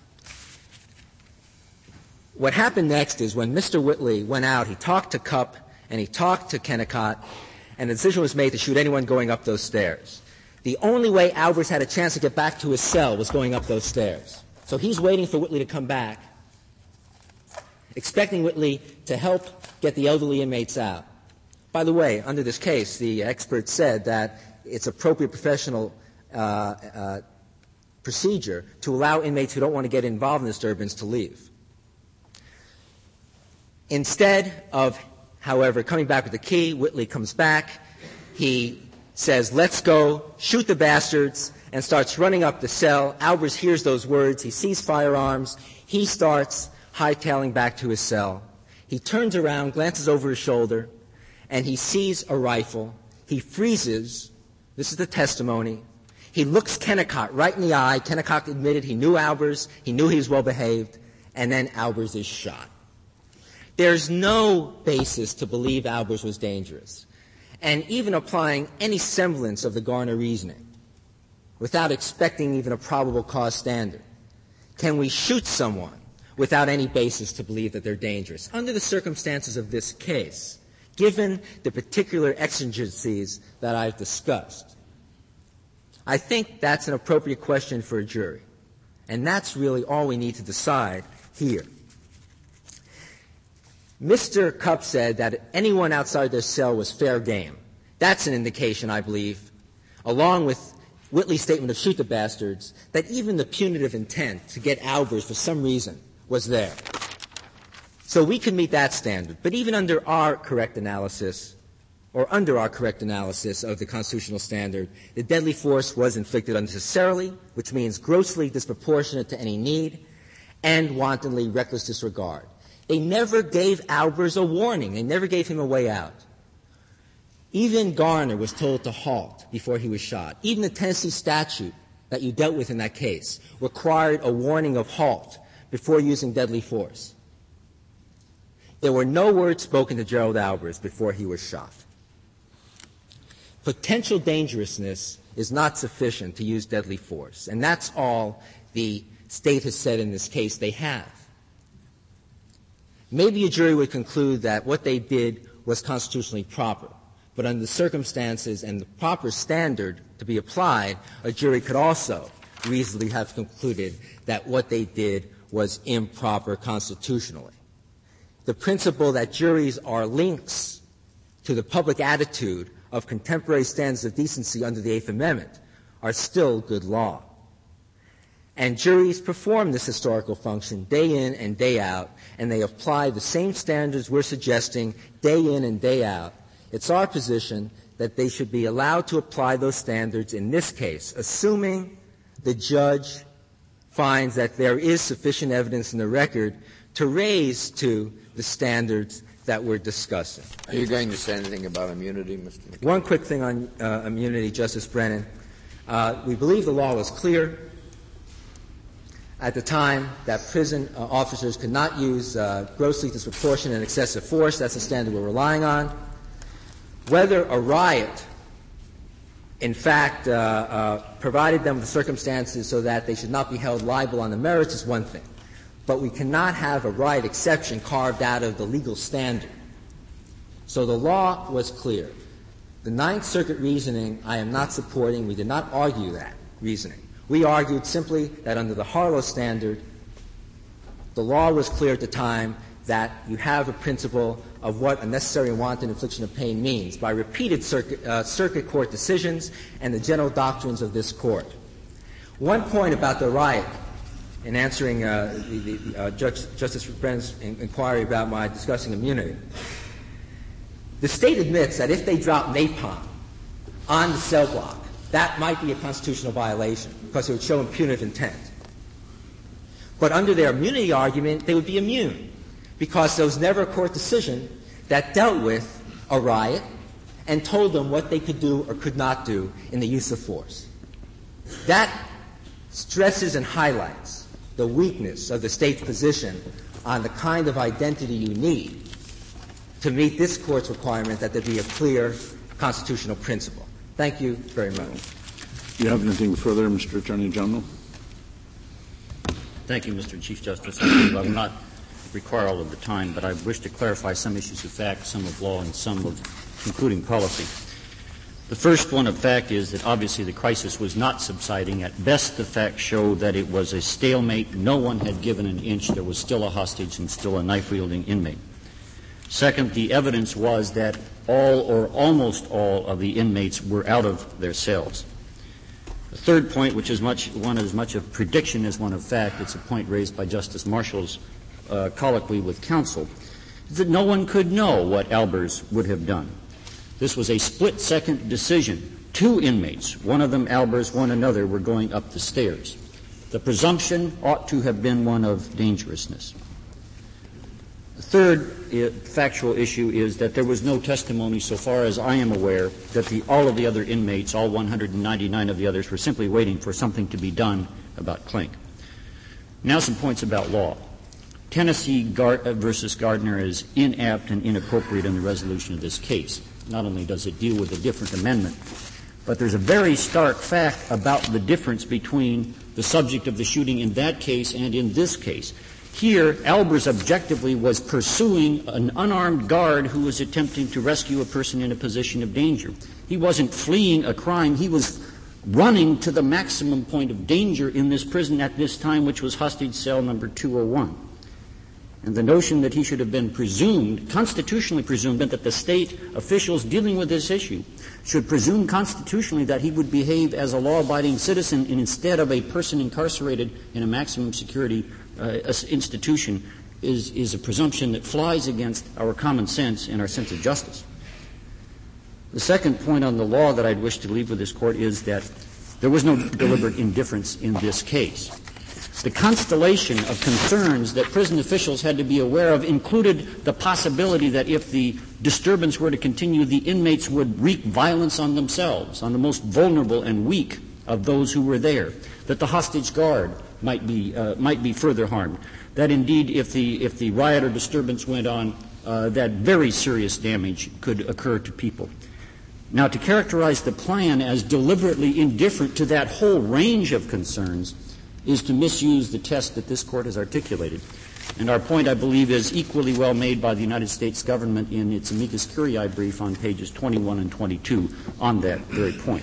what happened next is when Mister Whitley went out, he talked to Cupp and he talked to Kennicott, and the decision was made to shoot anyone going up those stairs. The only way Albers had a chance to get back to his cell was going up those stairs. So he's waiting for Whitley to come back, expecting Whitley to help get the elderly inmates out. By the way, under this case, the expert said that it's appropriate professional uh, uh, procedure to allow inmates who don't want to get involved in disturbance to leave. Instead of, however, coming back with the key, Whitley comes back. He says, "Let's go, shoot the bastards," and starts running up the cell. Albers hears those words. He sees firearms. He starts hightailing back to his cell. He turns around, glances over his shoulder, and he sees a rifle. He freezes. This is the testimony. He looks Kennicott right in the eye. Kennicott admitted he knew Albers. He knew he was well behaved. And then Albers is shot. There's no basis to believe Albers was dangerous. And even applying any semblance of the Garner reasoning, without expecting even a probable cause standard, can we shoot someone without any basis to believe that they're dangerous? Under the circumstances of this case, given the particular exigencies that I've discussed, I think that's an appropriate question for a jury. And that's really all we need to decide here. Mister Cupp said that anyone outside their cell was fair game. That's an indication, I believe, along with Whitley's statement of shoot the bastards, that even the punitive intent to get Albers for some reason was there. So we could meet that standard. But even under our correct analysis, or under our correct analysis of the constitutional standard, the deadly force was inflicted unnecessarily, which means grossly disproportionate to any need, and wantonly reckless disregard. They never gave Albers a warning. They never gave him a way out. Even Garner was told to halt before he was shot. Even the Tennessee statute that you dealt with in that case required a warning of halt before using deadly force. There were no words spoken to Gerald Albers before he was shot. Potential dangerousness is not sufficient to use deadly force, and that's all the state has said in this case they have. Maybe a jury would conclude that what they did was constitutionally proper, but under the circumstances and the proper standard to be applied, a jury could also reasonably have concluded that what they did was improper constitutionally. The principle that juries are links to the public attitude of contemporary standards of decency under the Eighth Amendment are still good law. And juries perform this historical function day in and day out, and they apply the same standards we're suggesting day in and day out. It's our position that they should be allowed to apply those standards in this case, assuming the judge finds that there is sufficient evidence in the record to raise to the standards that we're discussing. Are you going to say anything about immunity, Mister McKay? One quick thing on uh, immunity, Justice Brennan. Uh, we believe the law was clear at the time that prison uh, officers could not use uh, grossly disproportionate and excessive force. That's the standard we're relying on. Whether a riot, in fact, uh, uh, provided them with the circumstances so that they should not be held liable on the merits is one thing. But we cannot have a riot exception carved out of the legal standard. So the law was clear. The Ninth Circuit reasoning I am not supporting. We did not argue that reasoning. We argued simply that under the Harlow standard, the law was clear at the time that you have a principle of what a necessary and wanton infliction of pain means by repeated circuit, uh, circuit court decisions and the general doctrines of this court. One point about the riot, in answering uh, the, the, uh, Judge, Justice Brennan's in- inquiry about my discussing immunity, the state admits that if they drop napalm on the cell block, that might be a constitutional violation because it would show impunitive intent. But under their immunity argument, they would be immune because there was never a court decision that dealt with a riot and told them what they could do or could not do in the use of force. That stresses and highlights the weakness of the state's position on the kind of identity you need to meet this Court's requirement that there be a clear constitutional principle. Thank you very much. Do you have anything further, Mister Attorney General? Thank you, Mister Chief Justice. I will not require all of the time, but I wish to clarify some issues of fact, some of law, and some of concluding policy. The first one of fact is that obviously the crisis was not subsiding. At best, the facts show that it was a stalemate. No one had given an inch. There was still a hostage and still a knife-wielding inmate. Second, the evidence was that all or almost all of the inmates were out of their cells. The third point, which is much, one as much of prediction as one of fact, it's a point raised by Justice Marshall's uh, colloquy with counsel, is that no one could know what Albers would have done. This was a split-second decision. Two inmates, one of them Albers, one another, were going up the stairs. The presumption ought to have been one of dangerousness. The third I- factual issue is that there was no testimony, so far as I am aware, that the, all of the other inmates, all one hundred ninety-nine of the others, were simply waiting for something to be done about Klink. Now some points about law. Tennessee Gar- versus Gardner is inapt and inappropriate in the resolution of this case. Not only does it deal with a different amendment, but there's a very stark fact about the difference between the subject of the shooting in that case and in this case. Here, Albers objectively was pursuing an unarmed guard who was attempting to rescue a person in a position of danger. He wasn't fleeing a crime. He was running to the maximum point of danger in this prison at this time, which was hostage cell number two oh one. And the notion that he should have been presumed, constitutionally presumed, meant that the state officials dealing with this issue should presume constitutionally that he would behave as a law-abiding citizen instead of a person incarcerated in a maximum security uh, institution is, is a presumption that flies against our common sense and our sense of justice. The second point on the law that I'd wish to leave with this Court is that there was no deliberate indifference in this case. The constellation of concerns that prison officials had to be aware of included the possibility that if the disturbance were to continue, the inmates would wreak violence on themselves, on the most vulnerable and weak of those who were there, that the hostage guard might be, uh, might be further harmed, that indeed if the, if the riot or disturbance went on, uh, that very serious damage could occur to people. Now, to characterize the plan as deliberately indifferent to that whole range of concerns is to misuse the test that this Court has articulated. And our point, I believe, is equally well made by the United States government in its amicus curiae brief on pages twenty-one and twenty-two on that very point.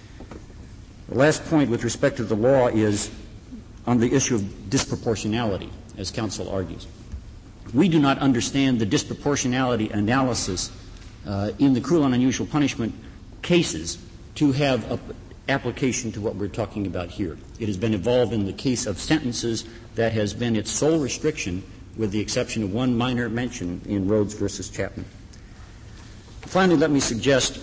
The last point with respect to the law is on the issue of disproportionality, as counsel argues. We do not understand the disproportionality analysis uh, in the cruel and unusual punishment cases to have a application to what we're talking about here. It has been evolved in the case of sentences that has been its sole restriction, with the exception of one minor mention in Rhodes versus Chapman. Finally, let me suggest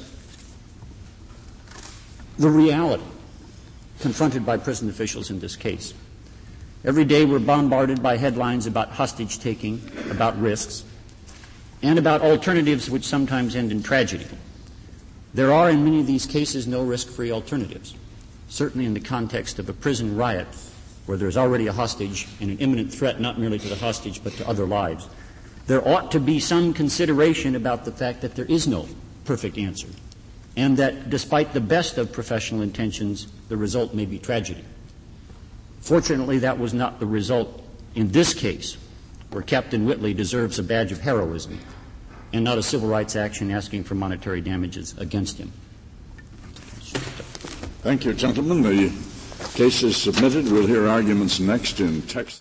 the reality confronted by prison officials in this case. Every day we're bombarded by headlines about hostage-taking, about risks, and about alternatives which sometimes end in tragedy. There are, in many of these cases, no risk-free alternatives, certainly in the context of a prison riot where there's already a hostage and an imminent threat not merely to the hostage but to other lives. There ought to be some consideration about the fact that there is no perfect answer, and that despite the best of professional intentions, the result may be tragedy. Fortunately, that was not the result in this case, where Captain Whitley deserves a badge of heroism and not a civil rights action asking for monetary damages against him. Thank you, gentlemen. The case is submitted. We'll hear arguments next in Texas.